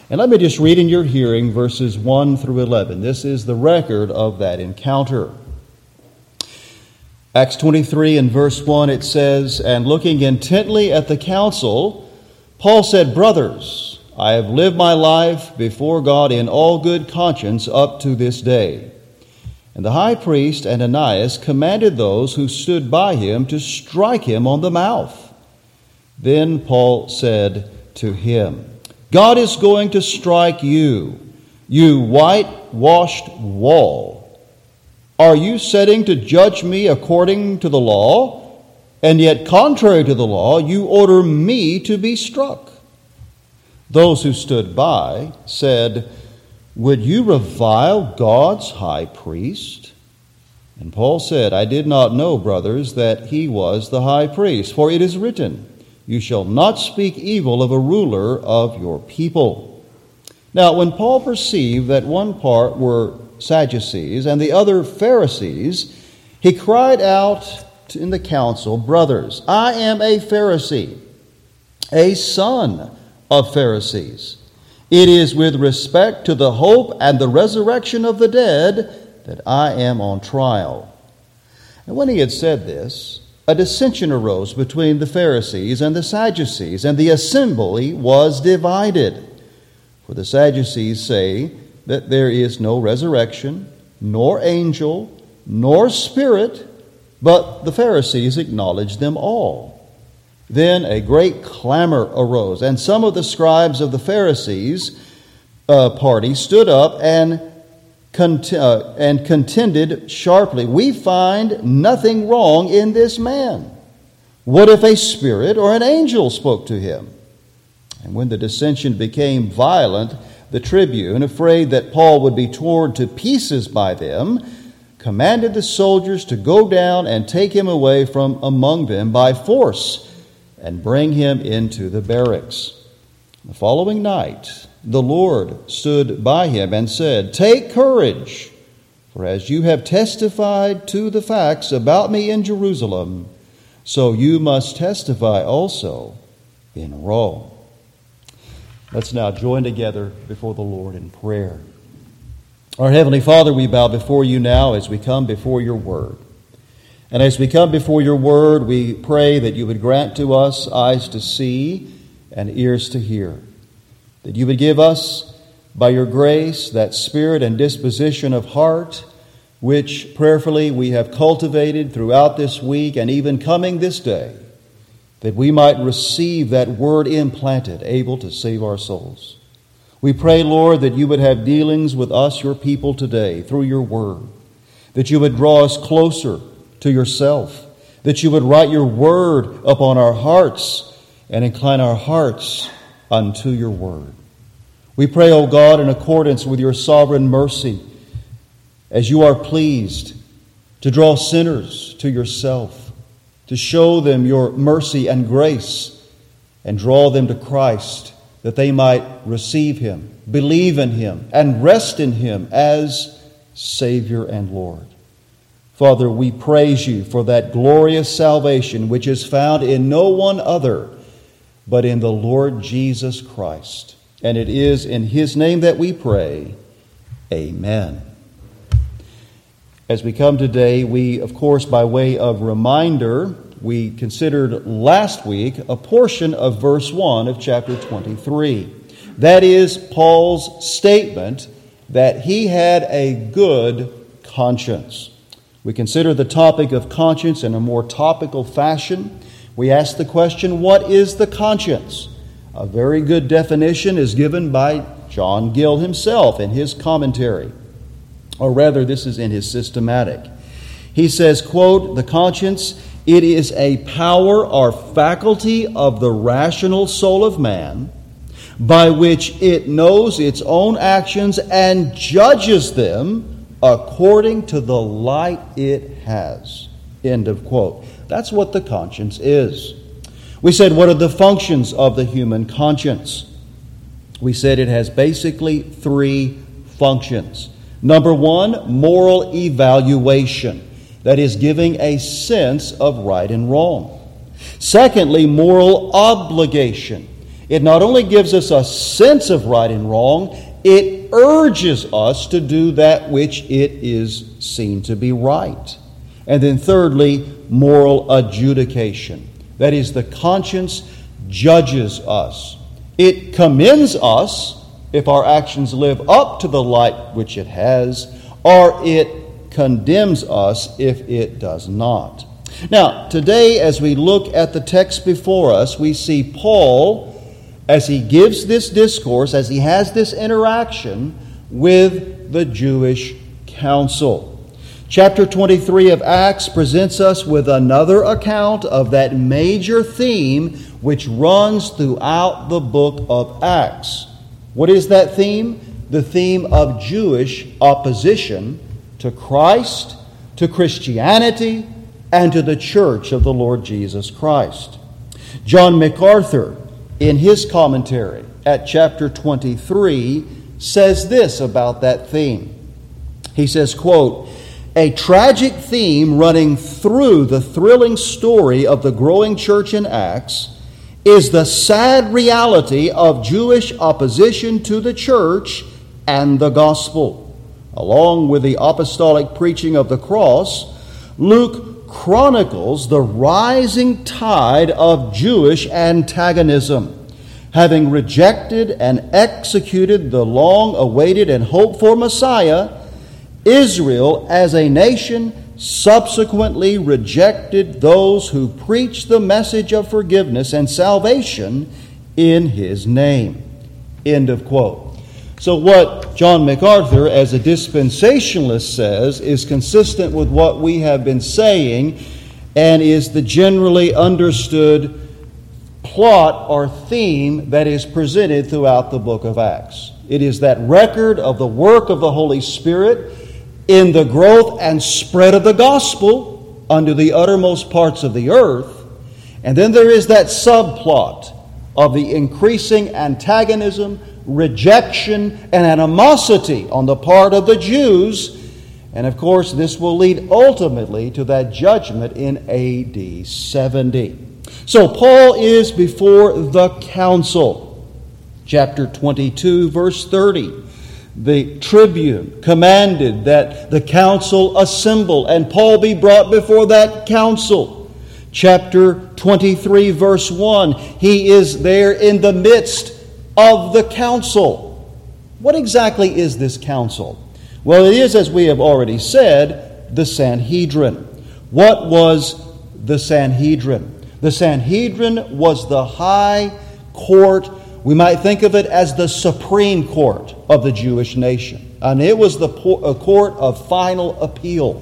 And let me just read in your hearing verses 1 through 11. This is the record of that encounter. Acts 23 and verse 1, it says, "And looking intently at the council, Paul said, 'Brothers, I have lived my life before God in all good conscience up to this day.' And the high priest Ananias commanded those who stood by him to strike him on the mouth. Then Paul said to him, 'God is going to strike you, you whitewashed wall. Are you setting to judge me according to the law? And yet, contrary to the law, you order me to be struck.' Those who stood by said, 'Would you revile God's high priest?' And Paul said, 'I did not know, brothers, that he was the high priest. For it is written, you shall not speak evil of a ruler of your people.' Now, when Paul perceived that one part were Sadducees and the other Pharisees, he cried out in the council, 'Brothers, I am a Pharisee, a son of Pharisees. It is with respect to the hope and the resurrection of the dead that I am on trial.' And when he had said this, a dissension arose between the Pharisees and the Sadducees, and the assembly was divided. For the Sadducees say that there is no resurrection, nor angel, nor spirit, but the Pharisees acknowledge them all. Then a great clamor arose, and some of the scribes of the Pharisees' party stood up and contended sharply, 'We find nothing wrong in this man. What if a spirit or an angel spoke to him?' And when the dissension became violent, the tribune, afraid that Paul would be torn to pieces by them, commanded the soldiers to go down and take him away from among them by force and bring him into the barracks. The following night, the Lord stood by him and said, 'Take courage, for as you have testified to the facts about me in Jerusalem, so you must testify also in Rome.'" Let's now join together before the Lord in prayer. Our Heavenly Father, we bow before you now as we come before your word. And as we come before your word, we pray that you would grant to us eyes to see and ears to hear. That you would give us, by your grace, that spirit and disposition of heart which prayerfully we have cultivated throughout this week and even coming this day, that we might receive that word implanted, able to save our souls. We pray, Lord, that you would have dealings with us, your people, today through your word, that you would draw us closer to yourself, that you would write your word upon our hearts and incline our hearts unto your word. We pray, O God, in accordance with your sovereign mercy, as you are pleased to draw sinners to yourself, to show them your mercy and grace, and draw them to Christ, that they might receive him, believe in him, and rest in him as Savior and Lord. Father, we praise you for that glorious salvation which is found in no one other but in the Lord Jesus Christ. And it is in his name that we pray. Amen. As we come today, we, of course, by way of reminder, we considered last week a portion of verse 1 of chapter 23. That is Paul's statement that he had a good conscience. We consider the topic of conscience in a more topical fashion. We ask the question, what is the conscience? A very good definition is given by John Gill himself in his commentary. Or rather, this is in his systematic. He says, quote, "The conscience, it is a power or faculty of the rational soul of man by which it knows its own actions and judges them according to the light it has." End of quote. That's what the conscience is. We said, what are the functions of the human conscience? We said it has basically three functions. Number one, moral evaluation. That is, giving a sense of right and wrong. Secondly, moral obligation. It not only gives us a sense of right and wrong, it urges us to do that which it is seen to be right. And then thirdly, moral adjudication. That is, the conscience judges us. It commends us if our actions live up to the light which it has, or it condemns us if it does not. Now, today, as we look at the text before us, we see Paul, as he gives this discourse, as he has this interaction with the Jewish council. Chapter 23 of Acts presents us with another account of that major theme which runs throughout the book of Acts. What is that theme? The theme of Jewish opposition to Christ, to Christianity, and to the church of the Lord Jesus Christ. John MacArthur, in his commentary at chapter 23, says this about that theme. He says, quote, "A tragic theme running through the thrilling story of the growing church in Acts is the sad reality of Jewish opposition to the church and the gospel. Along with the apostolic preaching of the cross, Luke chronicles the rising tide of Jewish antagonism. Having rejected and executed the long-awaited and hoped-for Messiah, Israel as a nation subsequently rejected those who preached the message of forgiveness and salvation in his name." End of quote. So what John MacArthur, as a dispensationalist, says is consistent with what we have been saying and is the generally understood plot or theme that is presented throughout the book of Acts. It is that record of the work of the Holy Spirit in the growth and spread of the gospel unto the uttermost parts of the earth. And then there is that subplot of the increasing antagonism, rejection, and animosity on the part of the Jews. And of course, this will lead ultimately to that judgment in AD 70. So Paul is before the council. Chapter 22, verse 30. The tribune commanded that the council assemble, and Paul be brought before that council. Chapter 23, verse 1. He is there in the midst of the council. What exactly is this council? Well, it is, as we have already said, the Sanhedrin. What was the Sanhedrin? The Sanhedrin was the high court. We might think of it as the supreme court of the Jewish nation. And it was a court of final appeal.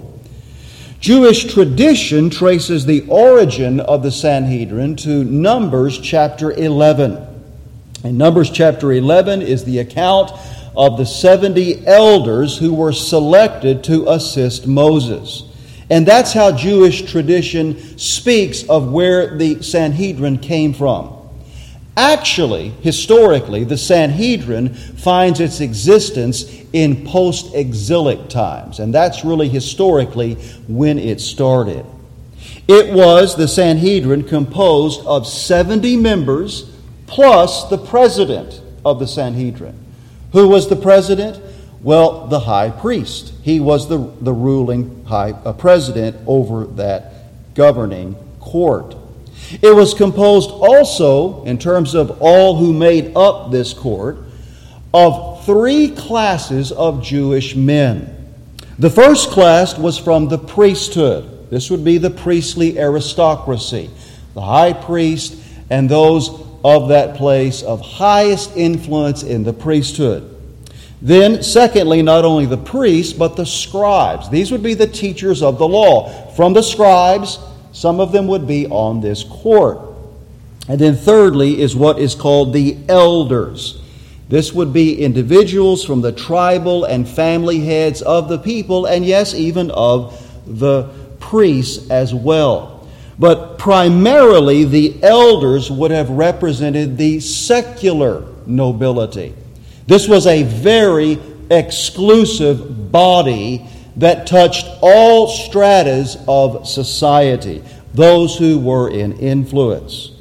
Jewish tradition traces the origin of the Sanhedrin to Numbers chapter 11. And Numbers chapter 11 is the account of the 70 elders who were selected to assist Moses. And that's how Jewish tradition speaks of where the Sanhedrin came from. Actually, historically, the Sanhedrin finds its existence in post-exilic times, and that's really historically when it started. It was, the Sanhedrin, composed of 70 members plus the president of the Sanhedrin. Who was the president? Well, the high priest. He was the ruling president over that governing court. It was composed also, in terms of all who made up this court, of 3 classes of Jewish men. The first class was from the priesthood. This would be the priestly aristocracy, the high priest and those of that place of highest influence in the priesthood. Then, secondly, not only the priests, but the scribes. These would be the teachers of the law. From the scribes, some of them would be on this court. And then thirdly is what is called the elders. This would be individuals from the tribal and family heads of the people, and yes, even of the priests as well. But primarily, the elders would have represented the secular nobility. This was a very exclusive body that touched all stratas of society, those who were in influence.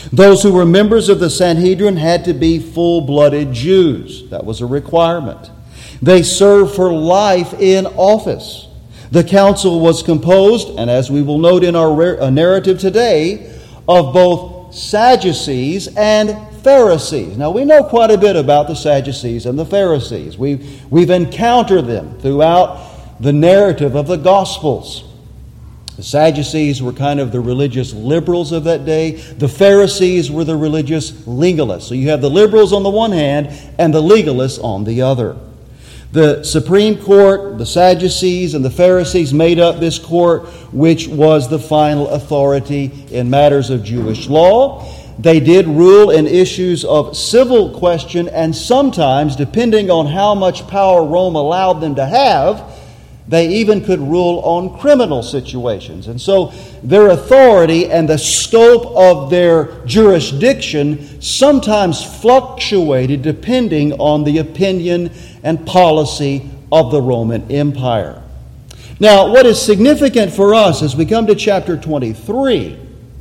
Those who were members of the Sanhedrin had to be full-blooded Jews. That was a requirement. They served for life in office. The council was composed, and as we will note in our narrative today, of both Sadducees and Pharisees. Now, we know quite a bit about the Sadducees and the Pharisees. We've encountered them throughout the narrative of the Gospels. The Sadducees were kind of the religious liberals of that day. The Pharisees were the religious legalists. So you have the liberals on the one hand and the legalists on the other. The Supreme Court, the Sadducees, and the Pharisees made up this court, which was the final authority in matters of Jewish law. They did rule in issues of civil question, and sometimes, depending on how much power Rome allowed them to have, they even could rule on criminal situations. And so their authority and the scope of their jurisdiction sometimes fluctuated depending on the opinion and policy of the Roman Empire. Now, what is significant for us as we come to chapter 23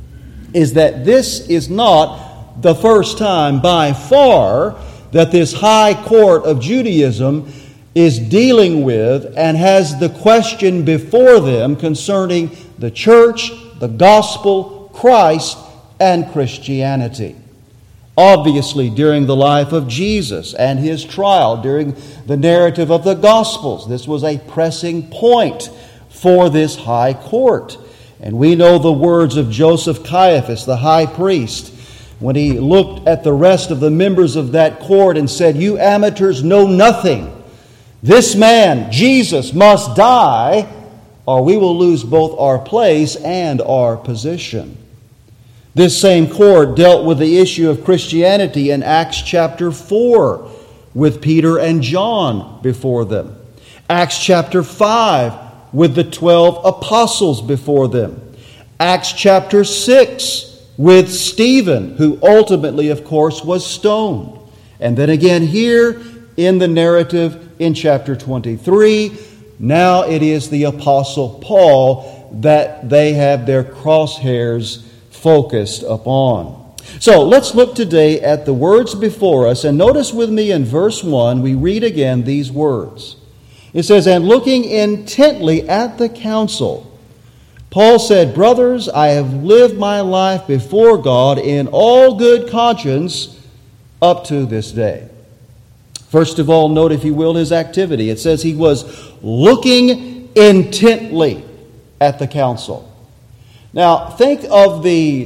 is that this is not the first time by far that this high court of Judaism is dealing with and has the question before them concerning the church, the gospel, Christ, and Christianity. Obviously, during the life of Jesus and his trial, during the narrative of the Gospels, this was a pressing point for this high court. And we know the words of Joseph Caiaphas, the high priest, when he looked at the rest of the members of that court and said, "You amateurs know nothing. This man, Jesus, must die, or we will lose both our place and our position." This same court dealt with the issue of Christianity in Acts chapter 4 with Peter and John before them. Acts chapter 5 with the 12 apostles before them. Acts chapter 6 with Stephen, who ultimately, of course, was stoned. And then again here in the narrative in chapter 23, now it is the apostle Paul that they have their crosshairs focused upon. So let's look today at the words before us, and notice with me in verse 1, we read again these words. It says, "And looking intently at the council, Paul said, 'Brothers, I have lived my life before God in all good conscience up to this day.'" First of all, note, if you will, his activity. It says he was looking intently at the council. Now, think of the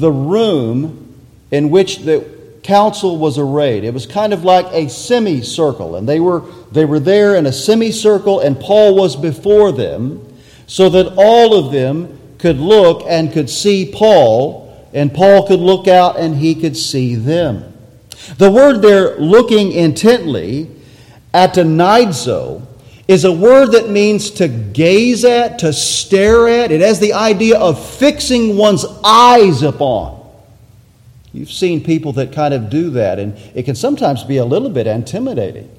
room in which the council was arrayed. It was kind of like a semicircle, and they were there in a semicircle, and Paul was before them, so that all of them could look and could see Paul, and Paul could look out and he could see them. The word there, looking intently, atonizo, is a word that means to gaze at, to stare at. It has the idea of fixing one's eyes upon. You've seen people that kind of do that, and it can sometimes be a little bit intimidating.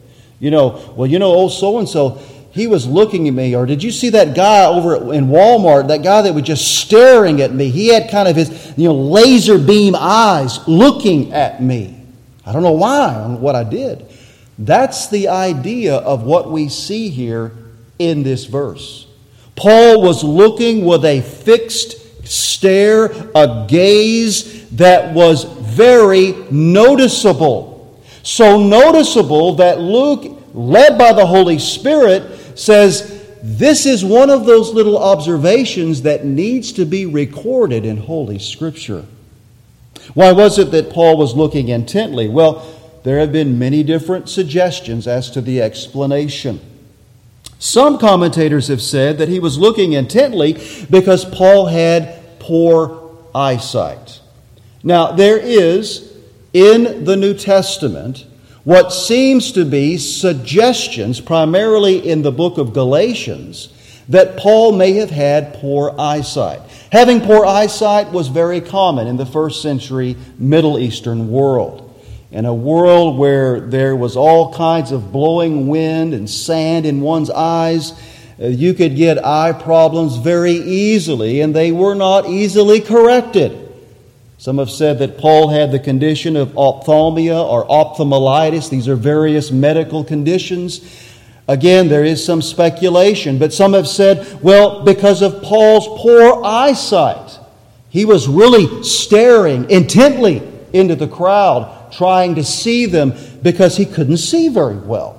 Old so-and-so, he was looking at me, or did you see that guy over in Walmart, that guy that was just staring at me? He had kind of his laser beam eyes looking at me. I don't know why, I don't know what I did. That's the idea of what we see here in this verse. Paul was looking with a fixed stare, a gaze that was very noticeable. So noticeable that Luke, led by the Holy Spirit, says this is one of those little observations that needs to be recorded in Holy Scripture. Why was it that Paul was looking intently? Well, there have been many different suggestions as to the explanation. Some commentators have said that he was looking intently because Paul had poor eyesight. Now, there is in the New Testament what seems to be suggestions, primarily in the book of Galatians, that Paul may have had poor eyesight. Having poor eyesight was very common in the first century Middle Eastern world. In a world where there was all kinds of blowing wind and sand in one's eyes, you could get eye problems very easily, and they were not easily corrected. Some have said that Paul had the condition of ophthalmia or ophthalmitis. These are various medical conditions. Again, there is some speculation, but some have said, well, because of Paul's poor eyesight, he was really staring intently into the crowd, trying to see them because he couldn't see very well.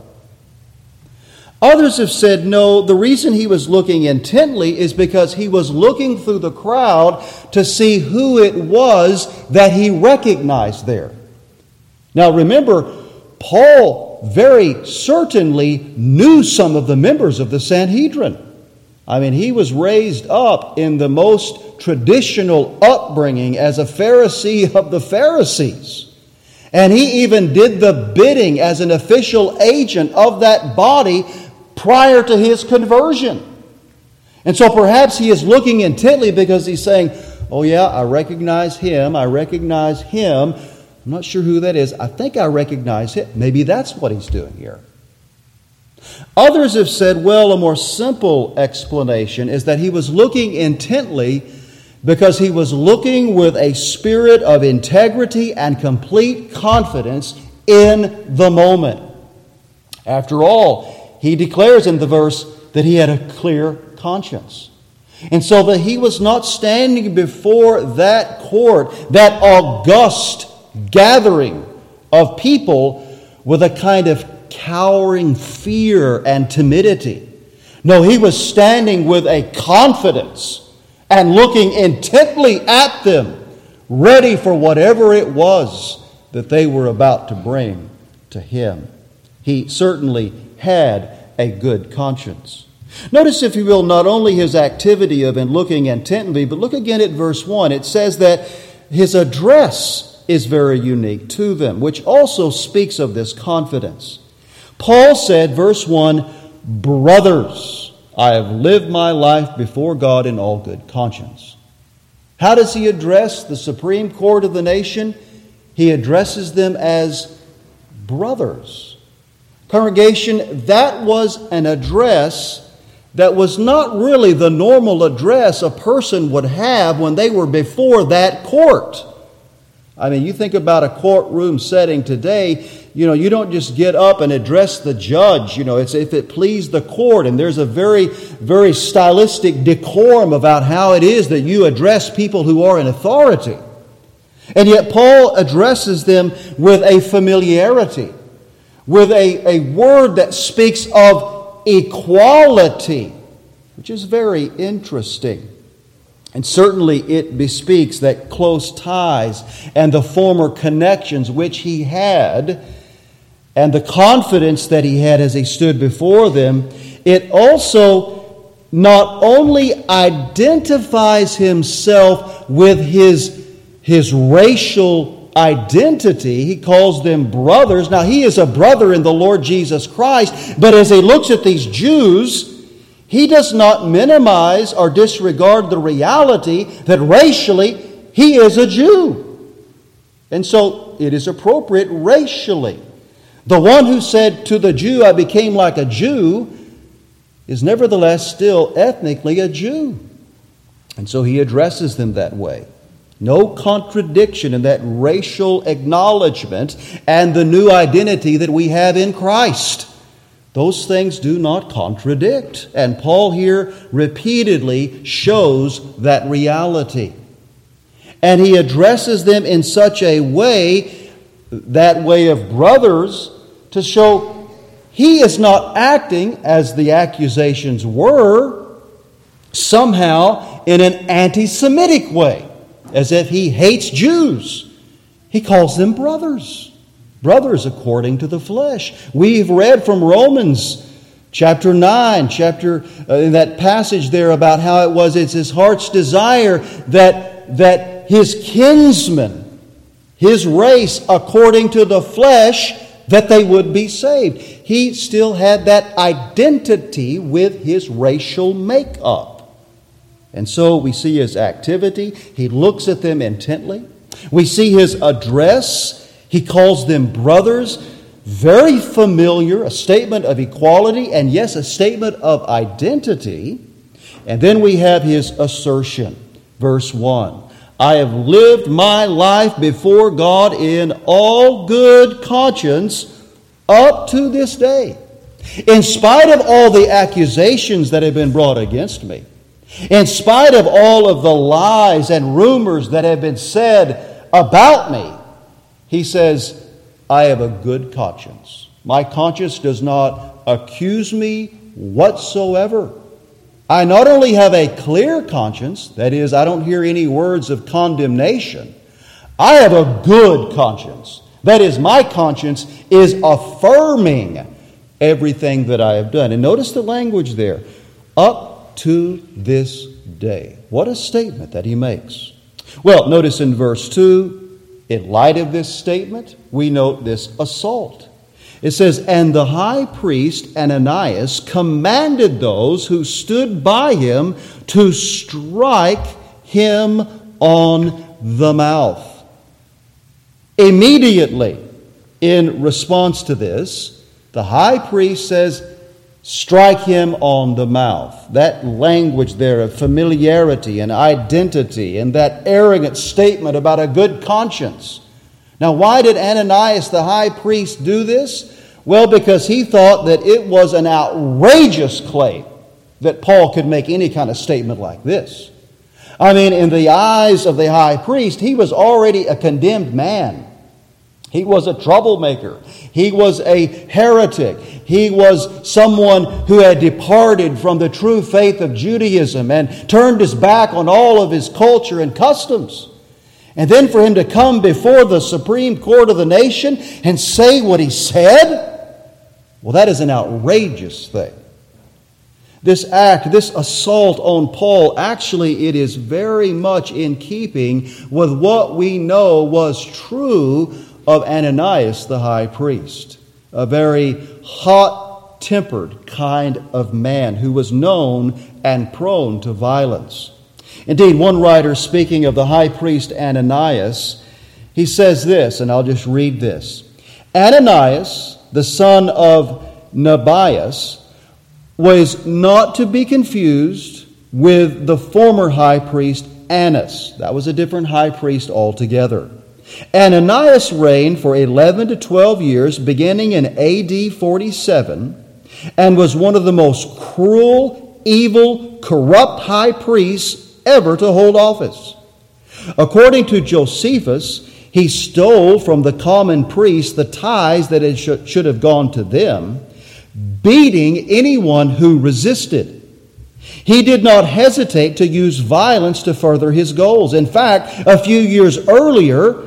Others have said, no, the reason he was looking intently is because he was looking through the crowd to see who it was that he recognized there. Now remember, Paul very certainly knew some of the members of the Sanhedrin. I mean, he was raised up in the most traditional upbringing as a Pharisee of the Pharisees. And he even did the bidding as an official agent of that body prior to his conversion. And so perhaps he is looking intently because he's saying, oh yeah, I recognize him. I'm not sure who that is. I think I recognize him. Maybe that's what he's doing here. Others have said, well, a more simple explanation is that he was looking intently because he was looking with a spirit of integrity and complete confidence in the moment. After all, he declares in the verse that he had a clear conscience. And so that he was not standing before that court, that august gathering of people with a kind of cowering fear and timidity. No, he was standing with a confidence and looking intently at them, ready for whatever it was that they were about to bring to him. He certainly had a good conscience. Notice, if you will, not only his activity of in looking intently, but look again at verse 1. It says that his address is very unique to them, which also speaks of this confidence. Paul said, verse 1, brothers, I have lived my life before God in all good conscience. How does he address the Supreme Court of the nation? He addresses them as brothers. Congregation, that was an address that was not really the normal address a person would have when they were before that court. I mean, you think about a courtroom setting today, you don't just get up and address the judge. It's if it pleased the court, and there's a very, very stylistic decorum about how it is that you address people who are in authority. And yet Paul addresses them with a familiarity, with a word that speaks of equality, which is very interesting. And certainly it bespeaks that close ties and the former connections which he had and the confidence that he had as he stood before them. It also not only identifies himself with his racial identity. He calls them brothers. Now, he is a brother in the Lord Jesus Christ, but as he looks at these Jews, he does not minimize or disregard the reality that racially he is a Jew. And so it is appropriate racially. The one who said to the Jew, I became like a Jew, is nevertheless still ethnically a Jew. And so he addresses them that way. No contradiction in that racial acknowledgement and the new identity that we have in Christ. Those things do not contradict. And Paul here repeatedly shows that reality. And he addresses them in such a way, that way of brothers, to show he is not acting, as the accusations were, somehow in an anti-Semitic way, as if he hates Jews. He calls them brothers. Brothers according to the flesh. We've read from Romans chapter 9, in that passage there about how it's his heart's desire that his kinsmen, his race according to the flesh, that they would be saved. He still had that identity with his racial makeup. And so we see his activity. He looks at them intently. We see his address. He calls them brothers. Very familiar, a statement of equality, and yes, a statement of identity. And then we have his assertion. Verse 1. I have lived my life before God in all good conscience up to this day. In spite of all the accusations that have been brought against me, in spite of all of the lies and rumors that have been said about me, he says, I have a good conscience. My conscience does not accuse me whatsoever. I not only have a clear conscience, that is, I don't hear any words of condemnation. I have a good conscience. That is, my conscience is affirming everything that I have done. And notice the language there. Up to this day. What a statement that he makes. Well, notice in verse 2, in light of this statement, we note this assault. It says, and the high priest Ananias commanded those who stood by him to strike him on the mouth. Immediately, in response to this, the high priest says, strike him on the mouth. That language there of familiarity and identity and that arrogant statement about a good conscience. Now, why did Ananias the high priest do this? Well, because he thought that it was an outrageous claim that Paul could make any kind of statement like this. I mean, in the eyes of the high priest, he was already a condemned man. He was a troublemaker. He was a heretic. He was someone who had departed from the true faith of Judaism and turned his back on all of his culture and customs. And then for him to come before the Supreme Court of the nation and say what he said, well, that is an outrageous thing. This act, this assault on Paul, actually it is very much in keeping with what we know was true of Ananias the high priest. A very hot-tempered kind of man who was known and prone to violence. Indeed, one writer speaking of the high priest Ananias, he says this, and I'll just read this. Ananias, the son of Nabias, was not to be confused with the former high priest Annas. That was a different high priest altogether. Ananias reigned for 11 to 12 years, beginning in AD 47, and was one of the most cruel, evil, corrupt high priests ever to hold office. According to Josephus, he stole from the common priests the tithes that should have gone to them, beating anyone who resisted. He did not hesitate to use violence to further his goals. In fact, a few years earlier,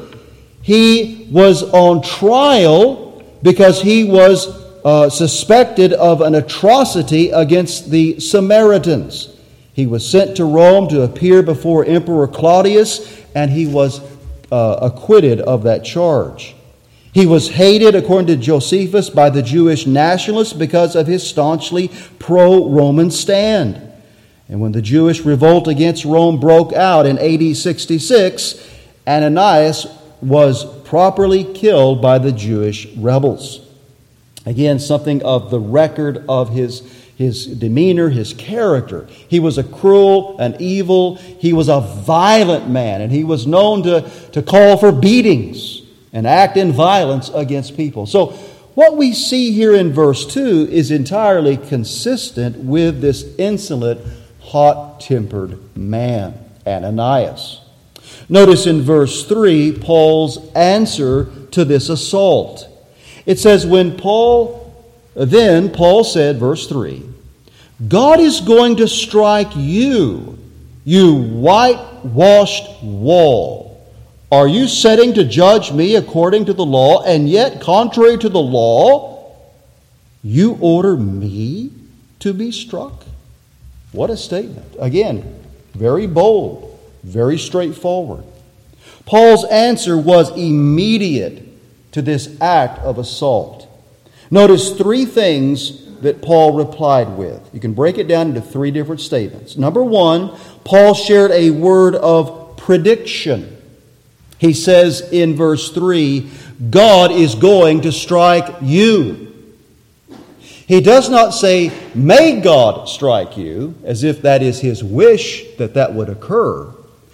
he was on trial because he was suspected of an atrocity against the Samaritans. He was sent to Rome to appear before Emperor Claudius, and he was acquitted of that charge. He was hated, according to Josephus, by the Jewish nationalists because of his staunchly pro-Roman stand. And when the Jewish revolt against Rome broke out in AD 66, Ananias was properly killed by the Jewish rebels. Again, something of the record of his demeanor, his character. He was a cruel and evil, he was a violent man, and he was known to call for beatings and act in violence against people. So what we see here in verse 2 is entirely consistent with this insolent, hot-tempered man, Ananias. Notice in verse 3, Paul's answer to this assault. It says, then Paul said, verse 3, God is going to strike you, you whitewashed wall. Are you setting to judge me according to the law, and yet contrary to the law, you order me to be struck? What a statement. Again, very bold, very straightforward. Paul's answer was immediate to this act of assault. Notice three things that Paul replied with. You can break it down into three different statements. Number one, Paul shared a word of prediction. He says in verse 3, God is going to strike you. He does not say, may God strike you, as if that is his wish that would occur.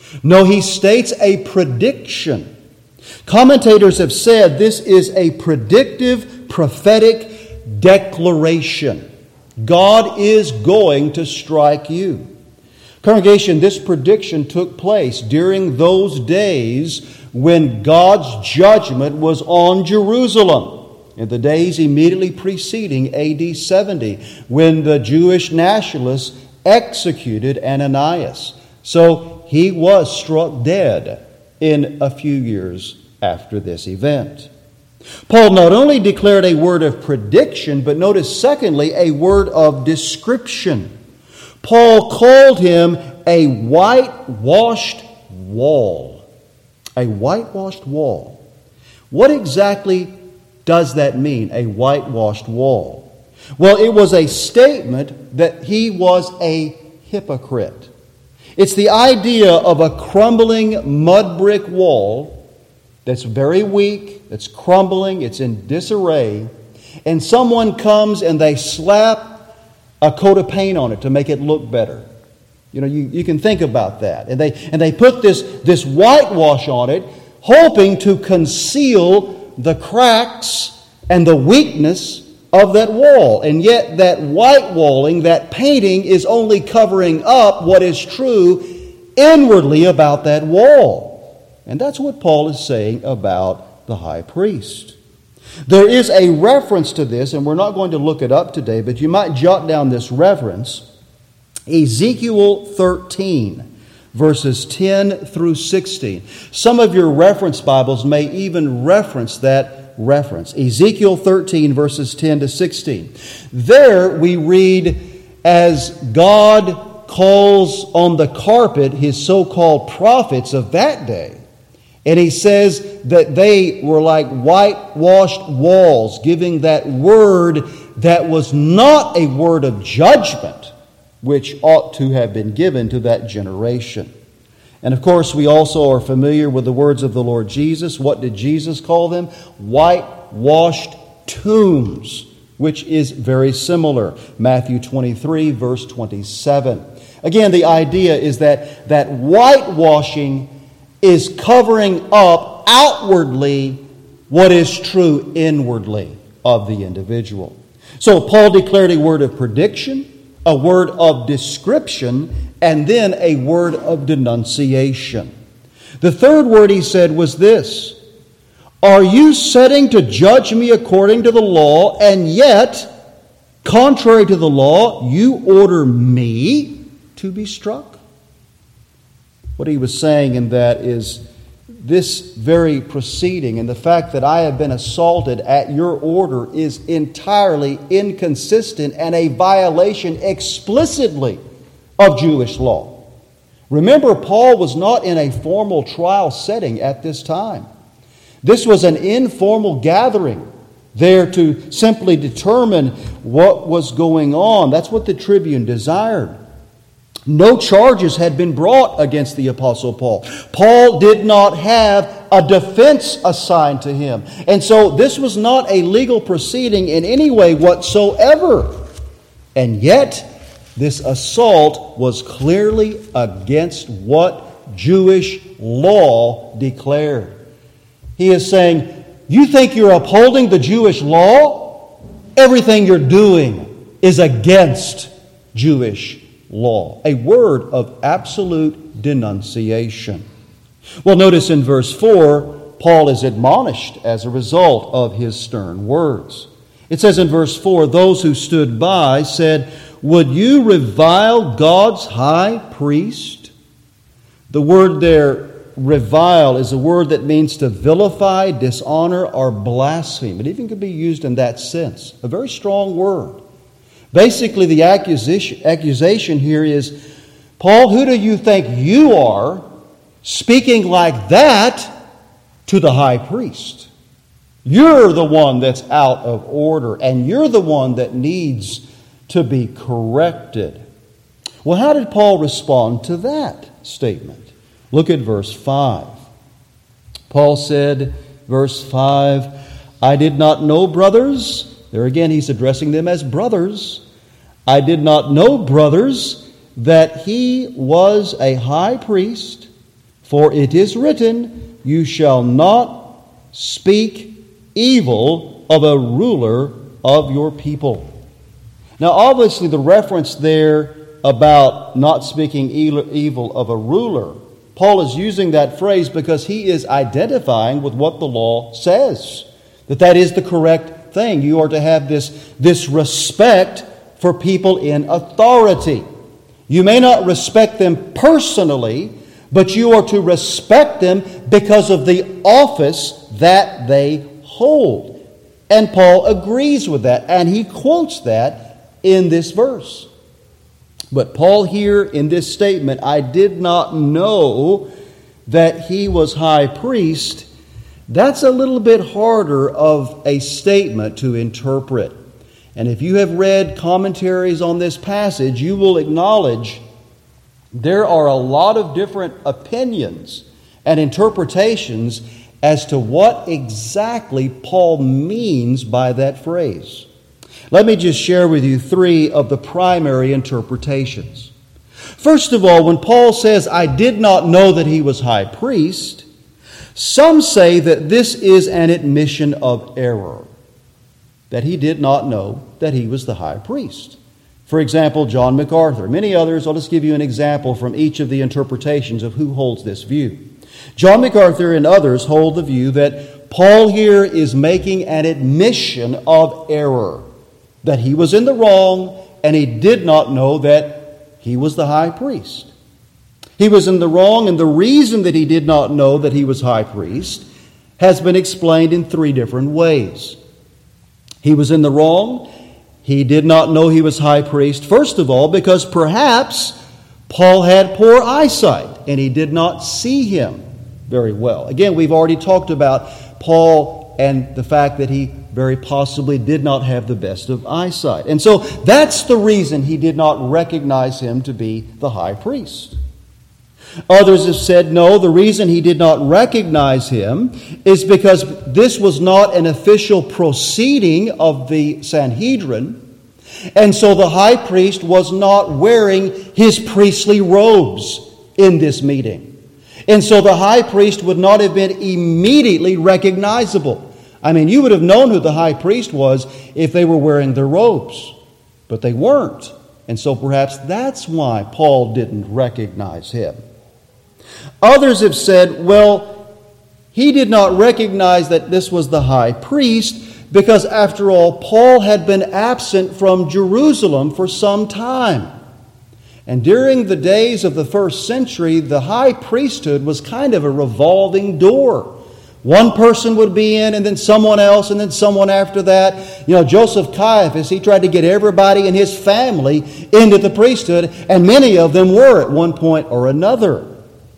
No, he states a prediction. Commentators have said this is a predictive, prophetic declaration. God is going to strike you. Congregation, this prediction took place during those days when God's judgment was on Jerusalem, in the days immediately preceding AD 70, when the Jewish nationalists executed Ananias. So he was struck dead in a few years after this event. Paul not only declared a word of prediction, but notice secondly, a word of description. Paul called him a whitewashed wall. A whitewashed wall. What exactly does that mean, a whitewashed wall? Well, it was a statement that he was a hypocrite. It's the idea of a crumbling mud brick wall that's very weak, that's crumbling, it's in disarray, and someone comes and they slap a coat of paint on it to make it look better. You know, you can think about that. And they put this whitewash on it, hoping to conceal the cracks and the weakness of that wall. And yet that whitewalling, that painting, is only covering up what is true inwardly about that wall. And that's what Paul is saying about the high priest. There is a reference to this, and we're not going to look it up today, but you might jot down this reference. Ezekiel 13, verses 10 through 16. Some of your reference Bibles may even reference that reference. Ezekiel 13, verses 10 to 16. There we read, as God calls on the carpet his so-called prophets of that day, and he says that they were like whitewashed walls, giving that word that was not a word of judgment, which ought to have been given to that generation. And of course, we also are familiar with the words of the Lord Jesus. What did Jesus call them? Whitewashed tombs, which is very similar. Matthew 23, verse 27. Again, the idea is that whitewashing is covering up outwardly what is true inwardly of the individual. So Paul declared a word of prediction, a word of description, and then a word of denunciation. The third word he said was this: are you setting to judge me according to the law, and yet, contrary to the law, you order me to be struck? What he was saying in that is this very proceeding and the fact that I have been assaulted at your order is entirely inconsistent and a violation explicitly of Jewish law. Remember, Paul was not in a formal trial setting at this time. This was an informal gathering there to simply determine what was going on. That's what the tribune desired. No charges had been brought against the Apostle Paul. Paul did not have a defense assigned to him. And so this was not a legal proceeding in any way whatsoever. And yet, this assault was clearly against what Jewish law declared. He is saying, you think you're upholding the Jewish law? Everything you're doing is against Jewish law. A word of absolute denunciation. Well, notice in verse 4, Paul is admonished as a result of his stern words. It says in verse 4, those who stood by said, would you revile God's high priest? The word there, revile, is a word that means to vilify, dishonor, or blaspheme. It even could be used in that sense. A very strong word. Basically, the accusation here is, Paul, who do you think you are speaking like that to the high priest? You're the one that's out of order, and you're the one that needs to be corrected. Well, how did Paul respond to that statement? Look at verse 5. Paul said, verse 5, I did not know, brothers. There again, he's addressing them as brothers. I did not know, brothers, that he was a high priest For it is written, you shall not speak evil of a ruler of your people. Now, obviously, the reference there about not speaking evil of a ruler, Paul is using that phrase because he is identifying with what the law says, that is the correct thing. You are to have this respect for people in authority. You may not respect them personally, but you are to respect them because of the office that they hold. And Paul agrees with that, and he quotes that in this verse. But Paul here in this statement, I did not know that he was high priest, that's a little bit harder of a statement to interpret. And if you have read commentaries on this passage, you will acknowledge there are a lot of different opinions and interpretations as to what exactly Paul means by that phrase. Let me just share with you three of the primary interpretations. First of all, when Paul says, I did not know that he was high priest, some say that this is an admission of error, that he did not know that he was the high priest. For example, John MacArthur. Many others, I'll just give you an example from each of the interpretations of who holds this view. John MacArthur and others hold the view that Paul here is making an admission of error, that he was in the wrong and he did not know that he was the high priest. He was in the wrong, and the reason that he did not know that he was high priest has been explained in three different ways. He was in the wrong. He did not know he was high priest, first of all, because perhaps Paul had poor eyesight and he did not see him very well. Again, we've already talked about Paul and the fact that he very possibly did not have the best of eyesight. And so that's the reason he did not recognize him to be the high priest. Others have said, no, the reason he did not recognize him is because this was not an official proceeding of the Sanhedrin, and so the high priest was not wearing his priestly robes in this meeting. And so the high priest would not have been immediately recognizable. I mean, you would have known who the high priest was if they were wearing their robes, but they weren't. And so perhaps that's why Paul didn't recognize him. Others have said, well, he did not recognize that this was the high priest because, after all, Paul had been absent from Jerusalem for some time. And during the days of the first century, the high priesthood was kind of a revolving door. One person would be in, and then someone else, and then someone after that. You know, Joseph Caiaphas, he tried to get everybody in his family into the priesthood, and many of them were at one point or another.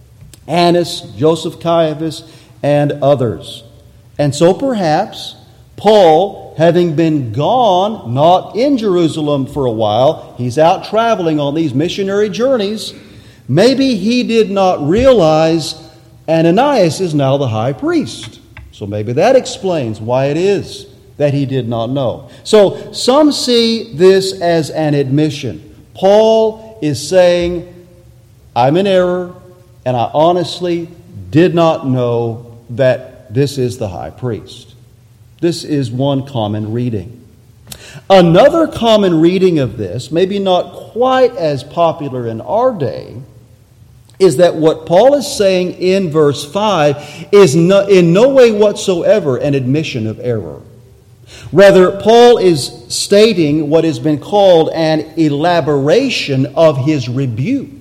Annas, Joseph Caiaphas, and others. And so perhaps Paul, having been gone, not in Jerusalem for a while, he's out traveling on these missionary journeys, maybe he did not realize Ananias is now the high priest. So maybe that explains why it is that he did not know. So some see this as an admission. Paul is saying, I'm in error, and I honestly did not know that this is the high priest. This is one common reading. Another common reading of this, maybe not quite as popular in our day, is that what Paul is saying in verse 5 is in no way whatsoever an admission of error. Rather, Paul is stating what has been called an elaboration of his rebuke.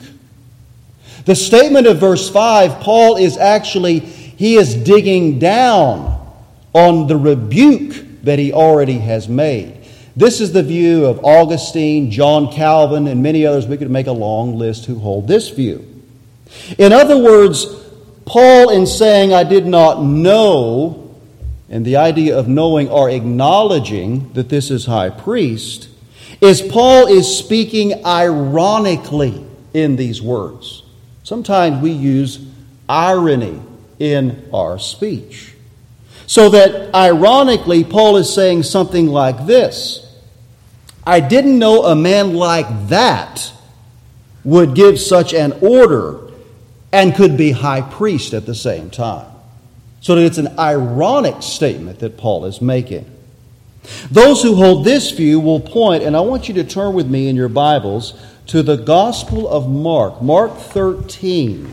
The statement of verse 5, Paul is he is digging down on the rebuke that he already has made. This is the view of Augustine, John Calvin, and many others. We could make a long list who hold this view. In other words, Paul, in saying, I did not know, and the idea of knowing or acknowledging that this is high priest, is Paul is speaking ironically in these words. Sometimes we use irony in our speech. So that ironically, Paul is saying something like this: I didn't know a man like that would give such an order and could be high priest at the same time. So that it's an ironic statement that Paul is making. Those who hold this view will point, and I want you to turn with me in your Bibles to the Gospel of Mark, Mark 13.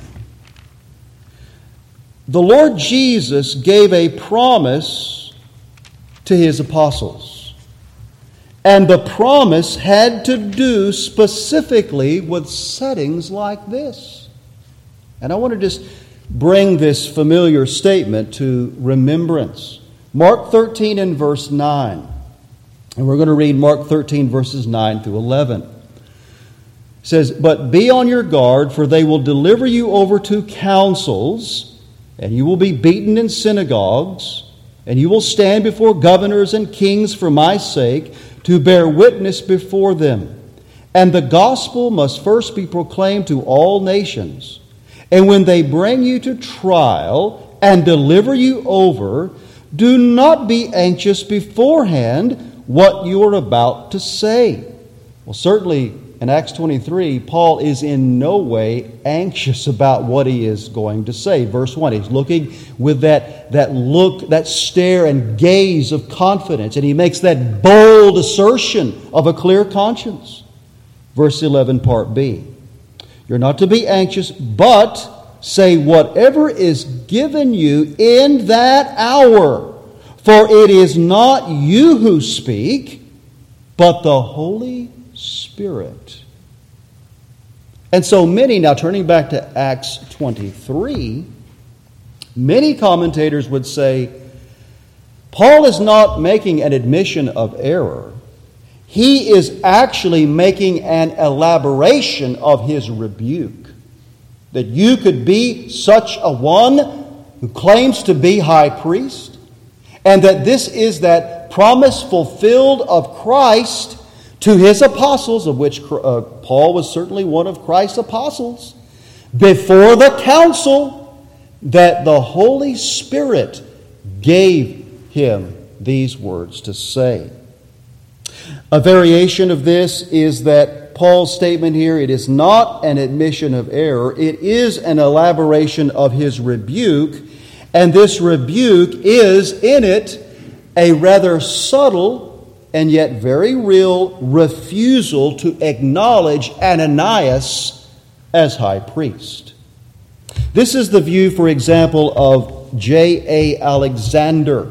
The Lord Jesus gave a promise to his apostles. And the promise had to do specifically with settings like this. And I want to just bring this familiar statement to remembrance. Mark 13 and verse 9. And we're going to read Mark 13 verses 9 through 11. It says, "But be on your guard, for they will deliver you over to councils, and you will be beaten in synagogues, and you will stand before governors and kings for my sake, to bear witness before them. And the gospel must first be proclaimed to all nations. And when they bring you to trial and deliver you over, do not be anxious beforehand what you are about to say." Well, certainly in Acts 23, Paul is in no way anxious about what he is going to say. Verse 1, he's looking with that look, that stare and gaze of confidence, and he makes that bold assertion of a clear conscience. Verse 11, part B. "You're not to be anxious, but say whatever is given you in that hour. For it is not you who speak, but the Holy Spirit." And so many, now turning back to Acts 23, many commentators would say, Paul is not making an admission of error. He is actually making an elaboration of his rebuke. That you could be such a one who claims to be high priest, and that this is that promise fulfilled of Christ to his apostles, of which Paul was certainly one of Christ's apostles, before the council, that the Holy Spirit gave him these words to say. A variation of this is that Paul's statement here, it is not an admission of error, it is an elaboration of his rebuke, and this rebuke is in it a rather subtle and yet very real refusal to acknowledge Ananias as high priest. This is the view, for example, of J.A. Alexander,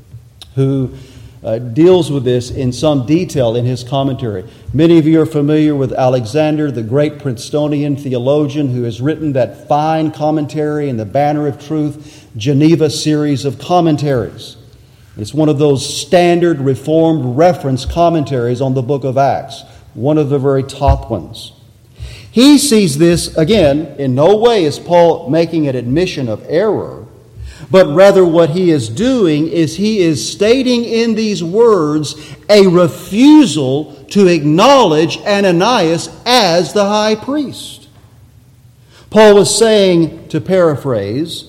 who deals with this in some detail in his commentary. Many of you are familiar with Alexander, the great Princetonian theologian who has written that fine commentary in the Banner of Truth, Geneva series of commentaries. It's one of those standard Reformed reference commentaries on the book of Acts, one of the very top ones. He sees this, again, in no way is Paul making an admission of error, but rather what he is doing is he is stating in these words a refusal to acknowledge Ananias as the high priest. Paul was saying, to paraphrase,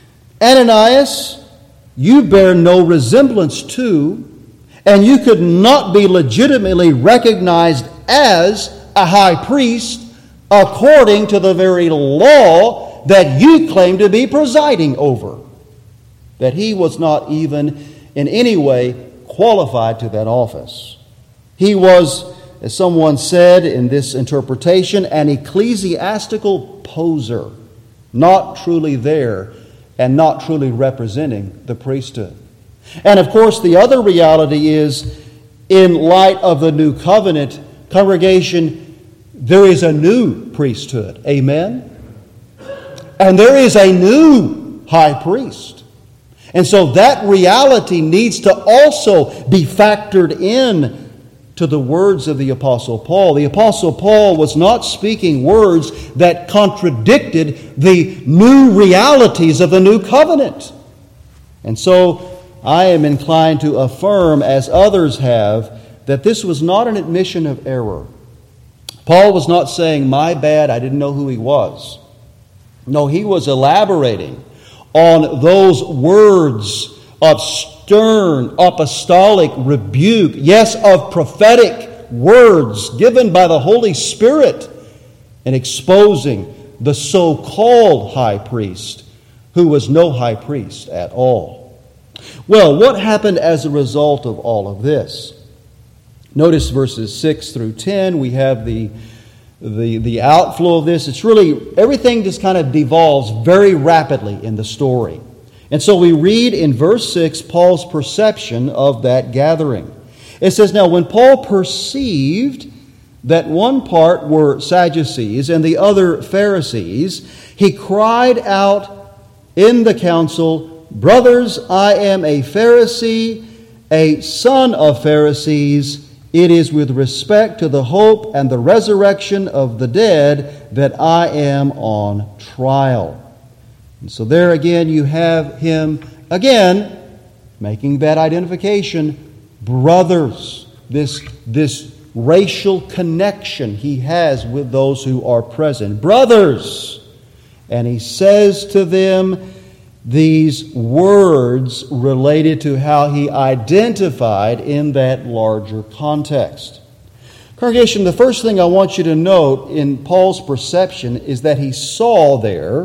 Ananias, you bear no resemblance to, and you could not be legitimately recognized as a high priest according to the very law that you claim to be presiding over. That he was not even in any way qualified to that office. He was, as someone said in this interpretation, an ecclesiastical poser, not truly there and not truly representing the priesthood. And of course, the other reality is, in light of the new covenant, congregation, there is a new priesthood. Amen? And there is a new high priest. And so that reality needs to also be factored in to the words of the Apostle Paul. The Apostle Paul was not speaking words that contradicted the new realities of the new covenant. And so I am inclined to affirm, as others have, that this was not an admission of error. Paul was not saying, my bad, I didn't know who he was. No, he was elaborating on those words of stern apostolic rebuke, yes, of prophetic words given by the Holy Spirit, and exposing the so-called high priest, who was no high priest at all. Well, what happened as a result of all of this? Notice verses 6 through 10. We have the outflow of this. It's really, everything just kind of devolves very rapidly in the story. And so we read in verse 6 Paul's perception of that gathering. It says, "Now when Paul perceived that one part were Sadducees and the other Pharisees, he cried out in the council, 'Brothers, I am a Pharisee, a son of Pharisees. It is with respect to the hope and the resurrection of the dead that I am on trial.'" And so there again you have him again making that identification. Brothers, this racial connection he has with those who are present. Brothers! And he says to them these words related to how he identified in that larger context. Congregation, the first thing I want you to note in Paul's perception is that he saw there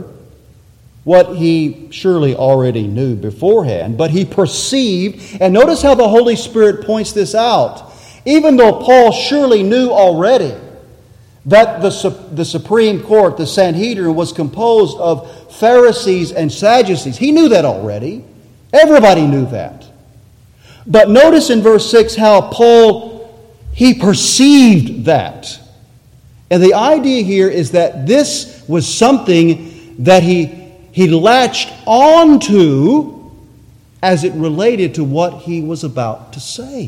what he surely already knew beforehand, but he perceived, and notice how the Holy Spirit points this out. Even though Paul surely knew already that the Supreme Court, the Sanhedrin, was composed of Pharisees and Sadducees. He knew that already. Everybody knew that. But notice in verse 6 how Paul, he perceived that. And the idea here is that this was something that he latched onto as it related to what he was about to say.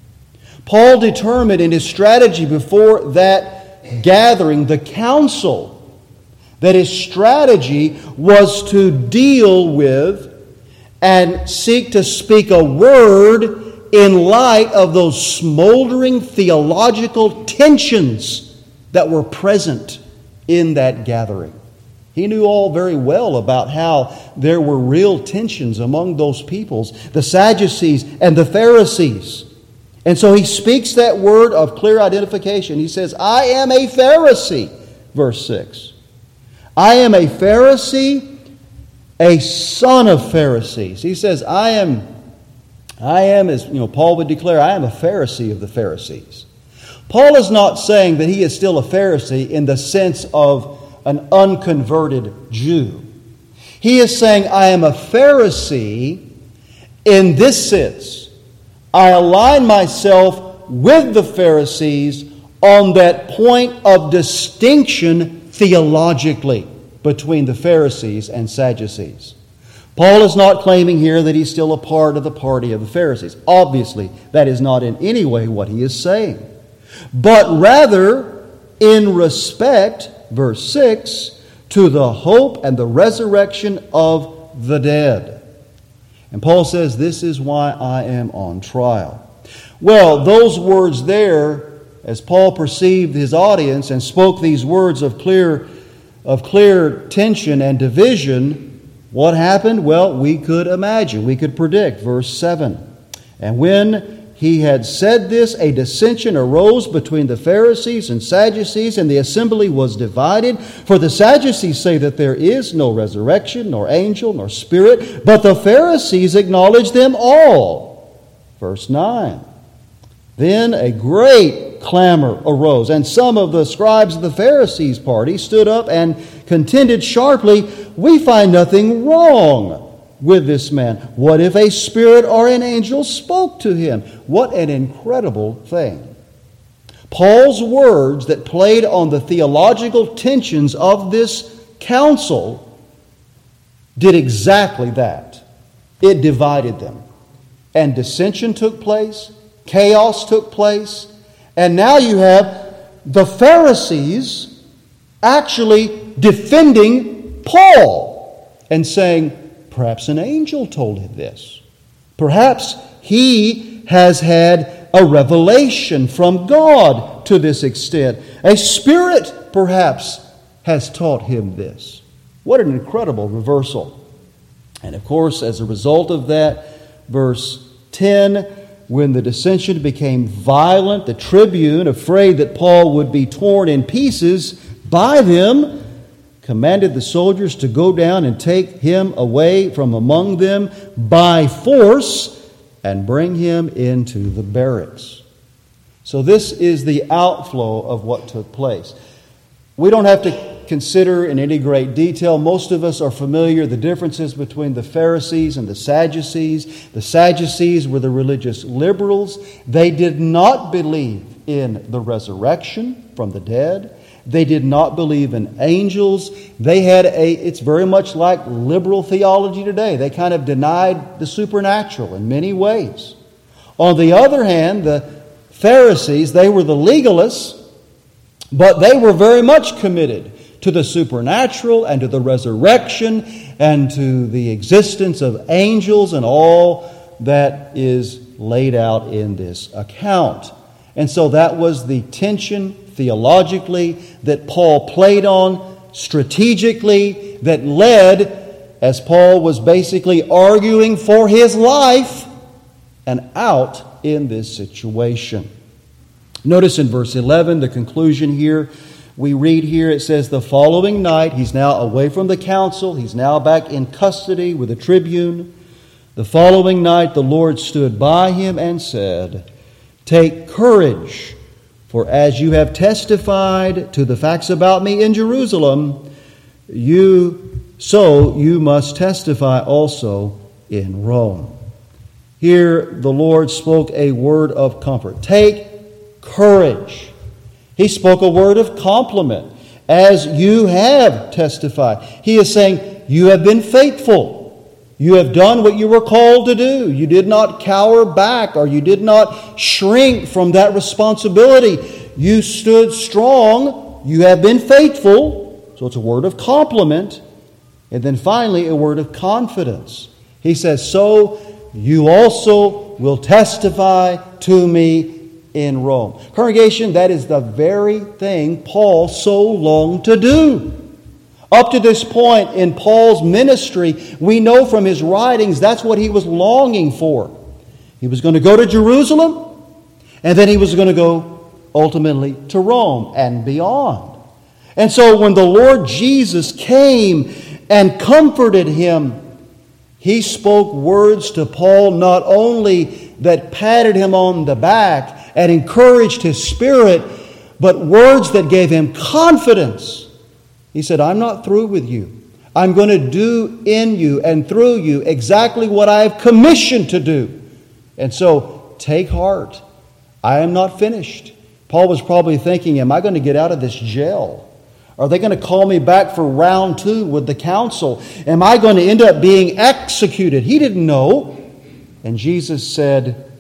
Paul determined in his strategy before that gathering, the council, that his strategy was to deal with and seek to speak a word in light of those smoldering theological tensions that were present in that gathering. He knew all very well about how there were real tensions among those peoples, the Sadducees and the Pharisees. And so he speaks that word of clear identification. He says, "I am a Pharisee," verse 6. "I am a Pharisee, a son of Pharisees." He says, I am, as Paul would declare, I am a Pharisee of the Pharisees. Paul is not saying that he is still a Pharisee in the sense of an unconverted Jew. He is saying, I am a Pharisee in this sense. I align myself with the Pharisees on that point of distinction theologically between the Pharisees and Sadducees. Paul is not claiming here that he's still a part of the party of the Pharisees. Obviously, that is not in any way what he is saying. But rather, in respect, verse 6, to the hope and the resurrection of the dead. And Paul says, this is why I am on trial. Well, those words there, as Paul perceived his audience and spoke these words of clear tension and division, what happened? Well, we could imagine, we could predict. Verse 7. "And when he had said this, a dissension arose between the Pharisees and Sadducees, and the assembly was divided. For the Sadducees say that there is no resurrection, nor angel, nor spirit, but the Pharisees acknowledge them all." Verse 9. "Then a great clamor arose, and some of the scribes of the Pharisees' party stood up and contended sharply, 'We find nothing wrong with this man. What if a spirit or an angel spoke to him?'" What an incredible thing. Paul's words that played on the theological tensions of this council did exactly that. It divided them. And dissension took place, chaos took place, and now you have the Pharisees actually defending Paul and saying, perhaps an angel told him this. Perhaps he has had a revelation from God to this extent. A spirit, perhaps, has taught him this. What an incredible reversal. And of course, as a result of that, verse 10, when the dissension became violent, the tribune, afraid that Paul would be torn in pieces by them, commanded the soldiers to go down and take him away from among them by force and bring him into the barracks. So this is the outflow of what took place. We don't have to consider in any great detail. Most of us are familiar the differences between the Pharisees and the Sadducees. The Sadducees were the religious liberals. They did not believe in the resurrection from the dead. They did not believe in angels. It's very much like liberal theology today. They kind of denied the supernatural in many ways. On the other hand, the Pharisees, they were the legalists, but they were very much committed to the supernatural and to the resurrection and to the existence of angels and all that is laid out in this account. And so that was the tension theologically that Paul played on strategically, that led, as Paul was basically arguing for his life, and out in this situation. Notice in verse 11, the conclusion here, we read here, it says, the following night, he's now away from the council, he's now back in custody with the tribune. The following night, the Lord stood by him and said, take courage, for as you have testified to the facts about me in Jerusalem, you must testify also in Rome. Here the Lord spoke a word of comfort. Take courage. He spoke a word of compliment. As you have testified. He is saying, you have been faithful. You have done what you were called to do. You did not cower back, or you did not shrink from that responsibility. You stood strong. You have been faithful. So it's a word of compliment. And then finally, a word of confidence. He says, so you also will testify to me in Rome. Congregation, that is the very thing Paul so longed to do. Up to this point in Paul's ministry, we know from his writings that's what he was longing for. He was going to go to Jerusalem, and then he was going to go ultimately to Rome and beyond. And so when the Lord Jesus came and comforted him, he spoke words to Paul not only that patted him on the back and encouraged his spirit, but words that gave him confidence. He said, I'm not through with you. I'm going to do in you and through you exactly what I have commissioned to do. And so, take heart. I am not finished. Paul was probably thinking, am I going to get out of this jail? Are they going to call me back for round 2 with the council? Am I going to end up being executed? He didn't know. And Jesus said,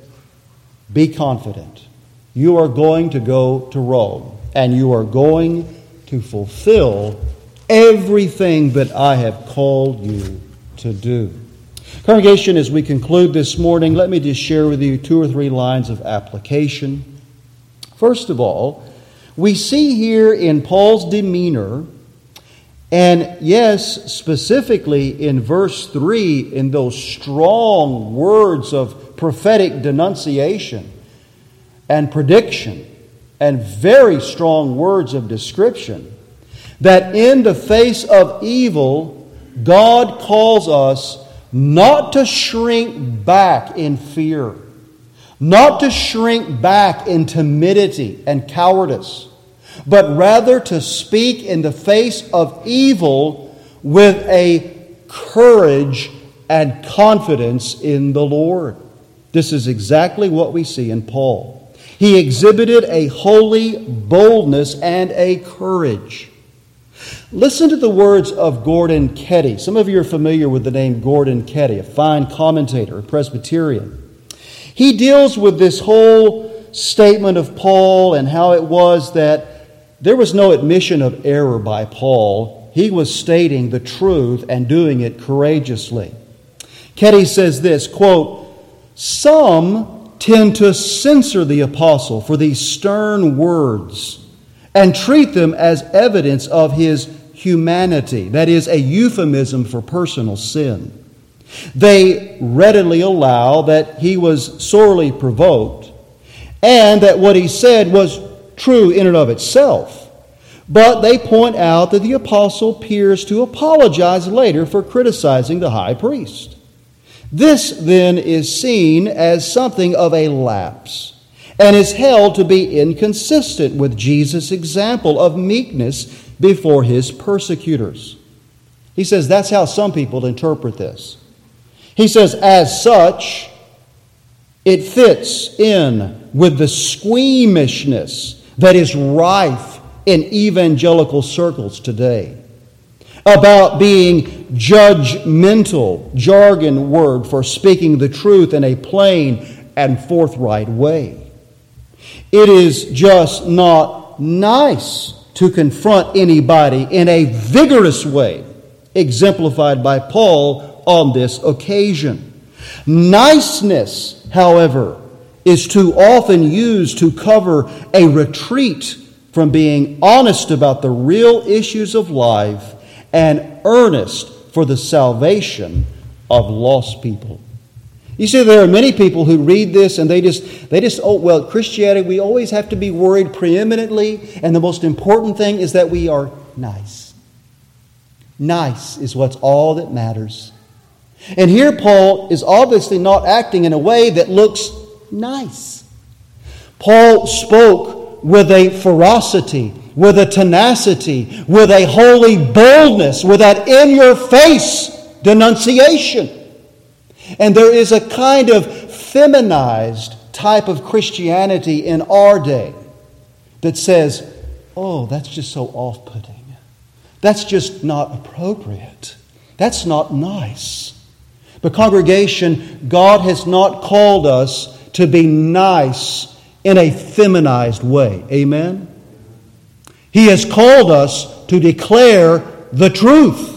be confident. You are going to go to Rome, and you are going to fulfill everything that I have called you to do. Congregation, as we conclude this morning, let me just share with you 2 or 3 lines of application. First of all, we see here in Paul's demeanor, and yes, specifically in verse 3, in those strong words of prophetic denunciation and prediction, and very strong words of description, that in the face of evil, God calls us not to shrink back in fear, not to shrink back in timidity and cowardice, but rather to speak in the face of evil with a courage and confidence in the Lord. This is exactly what we see in Paul. He exhibited a holy boldness and a courage. Listen to the words of Gordon Ketty. Some of you are familiar with the name Gordon Ketty, a fine commentator, a Presbyterian. He deals with this whole statement of Paul and how it was that there was no admission of error by Paul. He was stating the truth and doing it courageously. Ketty says this, quote, some tend to censor the apostle for these stern words and treat them as evidence of his humanity, that is, a euphemism for personal sin. They readily allow that he was sorely provoked and that what he said was true in and of itself. But they point out that the apostle appears to apologize later for criticizing the high priest. This then is seen as something of a lapse and is held to be inconsistent with Jesus' example of meekness before his persecutors. He says that's how some people interpret this. He says, as such, it fits in with the squeamishness that is rife in evangelical circles today about being judgmental, jargon word for speaking the truth in a plain and forthright way. It is just not nice to confront anybody in a vigorous way, exemplified by Paul on this occasion. Niceness, however, is too often used to cover a retreat from being honest about the real issues of life and earnest for the salvation of lost people. You see, there are many people who read this and they just, oh, well, Christianity, we always have to be worried preeminently, and the most important thing is that we are nice. Nice is what's all that matters. And here Paul is obviously not acting in a way that looks nice. Paul spoke with a ferocity, with a tenacity, with a holy boldness, with that in-your-face denunciation. And there is a kind of feminized type of Christianity in our day that says, oh, that's just so off-putting. That's just not appropriate. That's not nice. But congregation, God has not called us to be nice in a feminized way. Amen? He has called us to declare the truth.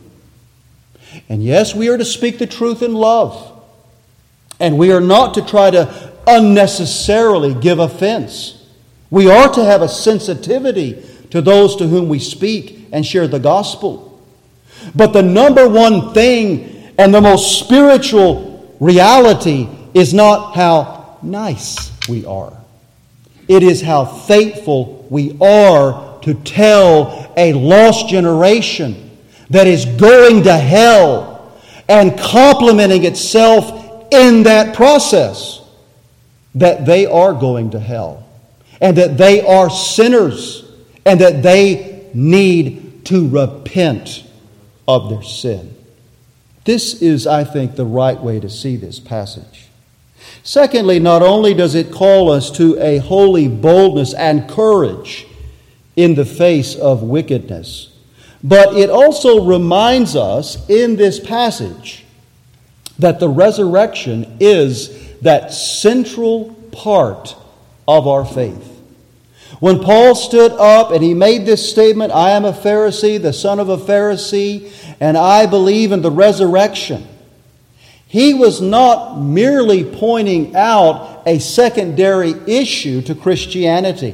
And yes, we are to speak the truth in love. And we are not to try to unnecessarily give offense. We are to have a sensitivity to those to whom we speak and share the gospel. But the number one thing and the most spiritual reality is not how nice we are. It is how faithful we are to tell a lost generation that is going to hell and complimenting itself in that process that they are going to hell and that they are sinners and that they need to repent of their sin. This is, I think, the right way to see this passage. Secondly, not only does it call us to a holy boldness and courage in the face of wickedness, but it also reminds us in this passage that the resurrection is that central part of our faith. When Paul stood up and he made this statement, I am a Pharisee, the son of a Pharisee, and I believe in the resurrection, he was not merely pointing out a secondary issue to Christianity.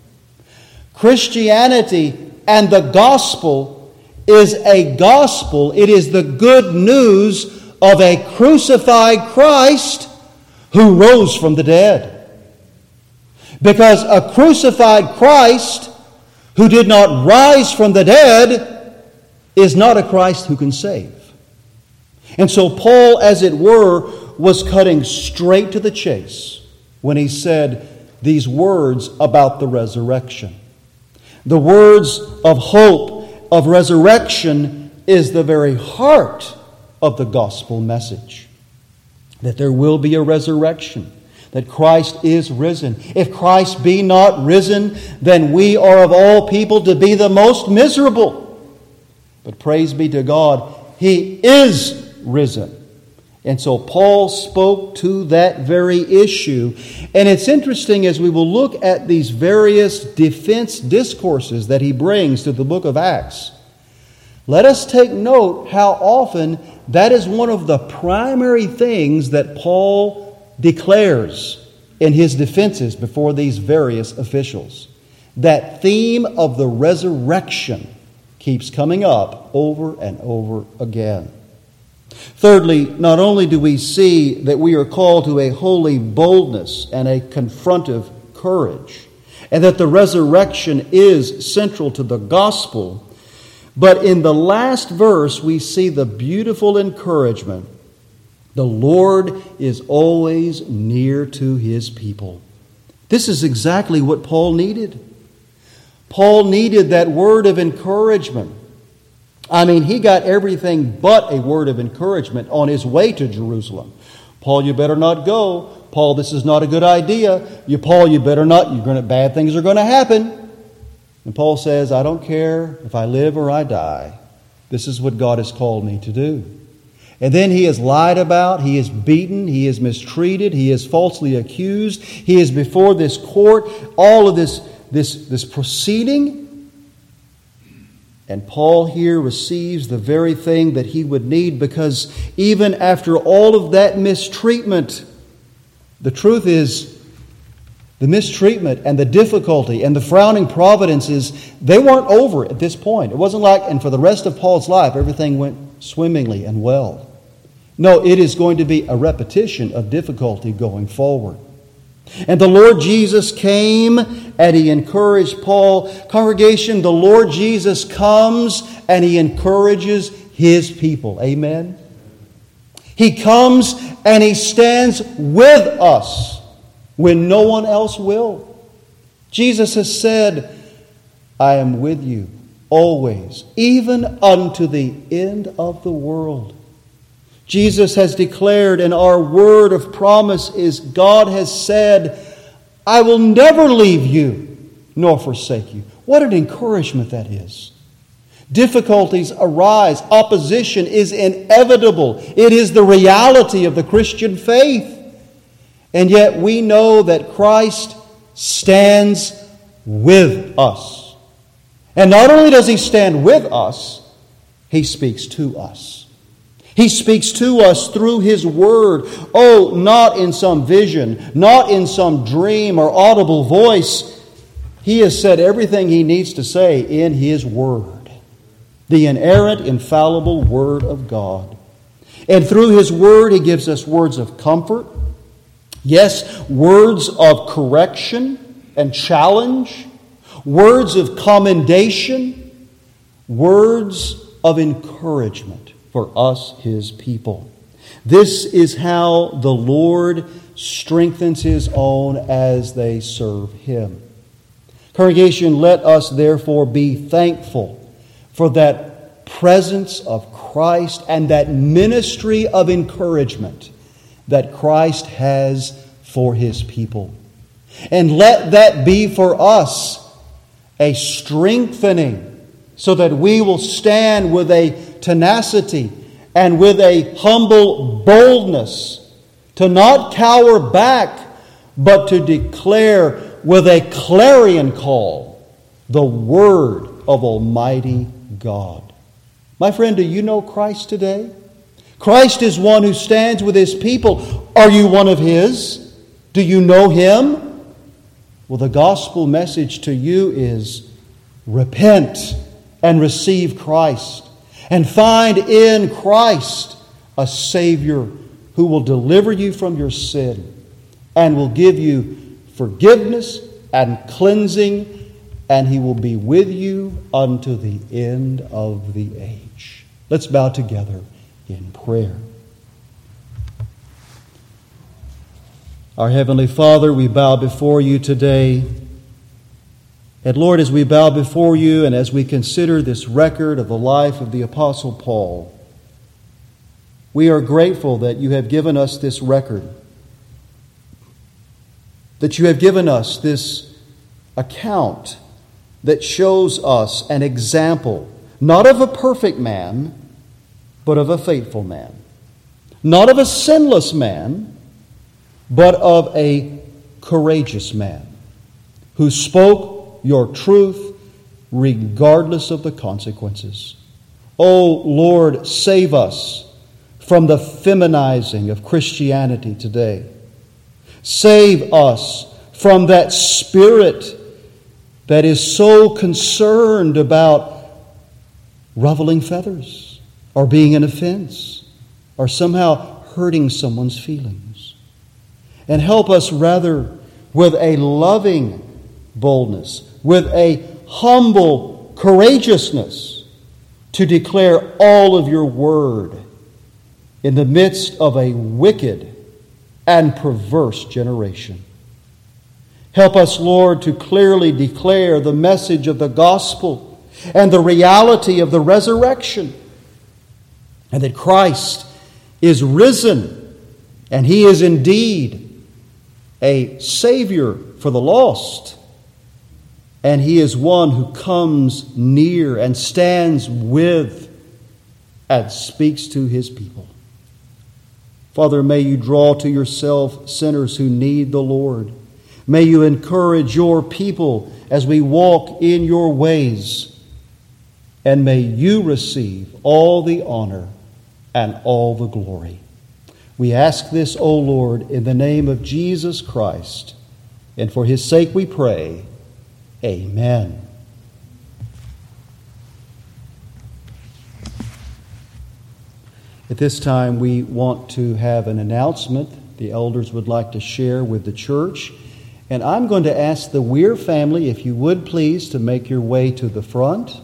Christianity and the gospel is a gospel. It is the good news of a crucified Christ who rose from the dead. Because a crucified Christ who did not rise from the dead is not a Christ who can save. And so Paul, as it were, was cutting straight to the chase when he said these words about the resurrection. The words of hope, of resurrection, is the very heart of the gospel message. That there will be a resurrection. That Christ is risen. If Christ be not risen, then we are of all people to be the most miserable. But praise be to God, He is risen. And so Paul spoke to that very issue. And it's interesting as we will look at these various defense discourses that he brings to the book of Acts. Let us take note how often that is one of the primary things that Paul declares in his defenses before these various officials. That theme of the resurrection keeps coming up over and over again. Thirdly, not only do we see that we are called to a holy boldness and a confrontive courage, and that the resurrection is central to the gospel. But in the last verse, we see the beautiful encouragement. The Lord is always near to His people. This is exactly what Paul needed. Paul needed that word of encouragement. I mean, he got everything but a word of encouragement on his way to Jerusalem. Paul, you better not go. Paul, this is not a good idea. Paul, you better not. Bad things are going to happen. And Paul says, I don't care if I live or I die. This is what God has called me to do. And then he is lied about, he is beaten, he is mistreated, he is falsely accused, he is before this court, all of this proceeding. And Paul here receives the very thing that he would need, because even after all of that mistreatment, the truth is, the mistreatment and the difficulty and the frowning providences, they weren't over at this point. It wasn't like, and for the rest of Paul's life, everything went swimmingly and well. No, it is going to be a repetition of difficulty going forward. And the Lord Jesus came and He encouraged Paul. Congregation, the Lord Jesus comes and He encourages His people. Amen? He comes and He stands with us when no one else will. Jesus has said, I am with you always, even unto the end of the world. Jesus has declared, and our word of promise is, God has said, I will never leave you nor forsake you. What an encouragement that is. Difficulties arise. Opposition is inevitable. It is the reality of the Christian faith. And yet we know that Christ stands with us. And not only does He stand with us, He speaks to us. He speaks to us through His Word. Oh, not in some vision, not in some dream or audible voice. He has said everything He needs to say in His Word. The inerrant, infallible Word of God. And through His Word, He gives us words of comfort. Yes, words of correction and challenge. Words of commendation. Words of encouragement for us, His people. This is how the Lord strengthens His own as they serve Him. Congregation, let us therefore be thankful for that presence of Christ and that ministry of encouragement that Christ has for His people. And let that be for us a strengthening, so that we will stand with a tenacity and with a humble boldness to not cower back, but to declare with a clarion call the Word of Almighty God. My friend, do you know Christ today? Christ is one who stands with His people. Are you one of His? Do you know Him? Well, the gospel message to you is repent and receive Christ, and find in Christ a Savior who will deliver you from your sin and will give you forgiveness and cleansing, and He will be with you unto the end of the age. Let's bow together in prayer. Our Heavenly Father, we bow before You today. And Lord, as we bow before You and as we consider this record of the life of the Apostle Paul, we are grateful that You have given us this record, that You have given us this account that shows us an example, not of a perfect man, but of a faithful man. Not of a sinless man, but of a courageous man who spoke Your truth regardless of the consequences. Oh Lord, save us from the feminizing of Christianity today. Save us from that spirit that is so concerned about ruffling feathers or being an offense or somehow hurting someone's feelings. And help us rather with a loving boldness, with a humble courageousness to declare all of your word in the midst of a wicked and perverse generation. Help us, Lord, to clearly declare the message of the gospel and the reality of the resurrection, and that Christ is risen, and He is indeed a Savior for the lost, and He is one who comes near and stands with and speaks to His people. Father, may You draw to Yourself sinners who need the Lord. May You encourage Your people as we walk in Your ways. And may You receive all the honor and all the glory. We ask this, O Lord, in the name of Jesus Christ. And for His sake we pray. Amen. At this time, we want to have an announcement the elders would like to share with the church. And I'm going to ask the Weir family, if you would please, to make your way to the front.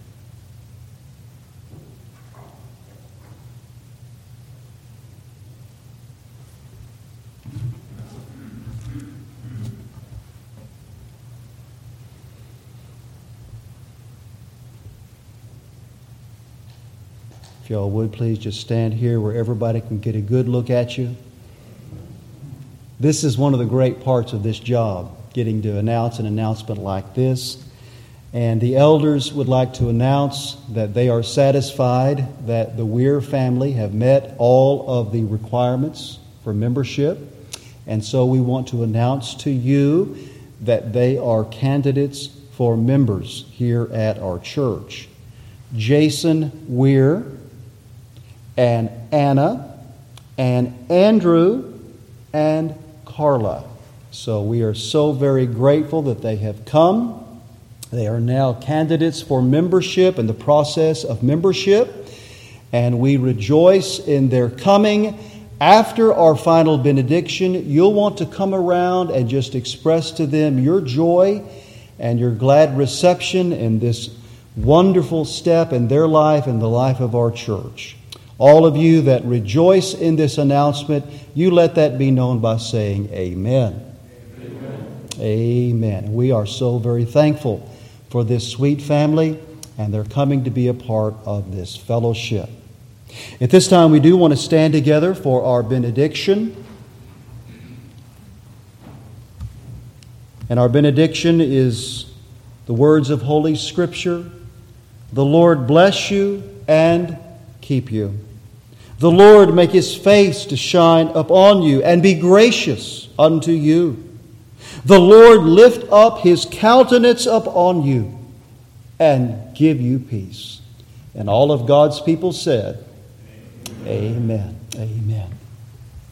If y'all would please just stand here where everybody can get a good look at you. This is one of the great parts of this job, getting to announce an announcement like this. And the elders would like to announce that they are satisfied that the Weir family have met all of the requirements for membership. And so we want to announce to you that they are candidates for members here at our church. Jason Weir and Anna and Andrew and Carla. So we are so very grateful that they have come. They are now candidates for membership in the process of membership, and we rejoice in their coming. After our final benediction, you'll want to come around and just express to them your joy and your glad reception in this wonderful step in their life and the life of our church. All of you that rejoice in this announcement, you let that be known by saying amen. Amen. Amen. We are so very thankful for this sweet family and their coming to be a part of this fellowship. At this time, we do want to stand together for our benediction. And our benediction is the words of Holy Scripture. The Lord bless you and keep you. The Lord make His face to shine upon you and be gracious unto you. The Lord lift up His countenance upon you and give you peace. And all of God's people said, Amen. Amen.